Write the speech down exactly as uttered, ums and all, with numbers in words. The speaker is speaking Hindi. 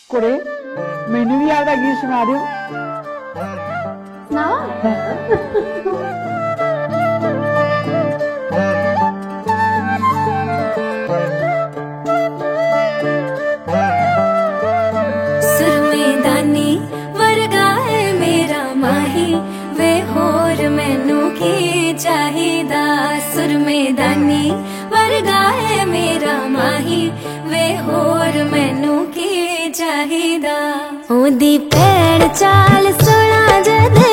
कुड़े मैनू भी आपका गीत सुना दो। सुनाओ। सुरमेदानी वर्गा है मेरा माही, वे होर मैनू की चाहिदा। सुरमेदानी वर्गा है मेरा माही, वे होर मैनू की चाहिदा। ओदी पैर चाल सुना जद